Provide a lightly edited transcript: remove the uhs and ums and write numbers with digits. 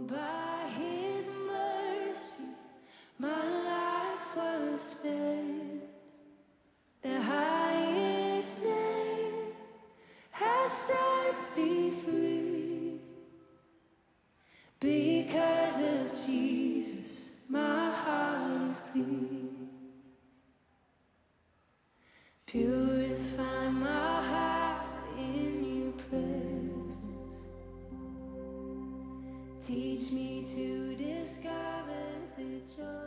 By his mercy, my life was spared. The highest name has set me free. Because of Jesus, my heart is clean. Purify my heart in your presence. Teach me to discover the joy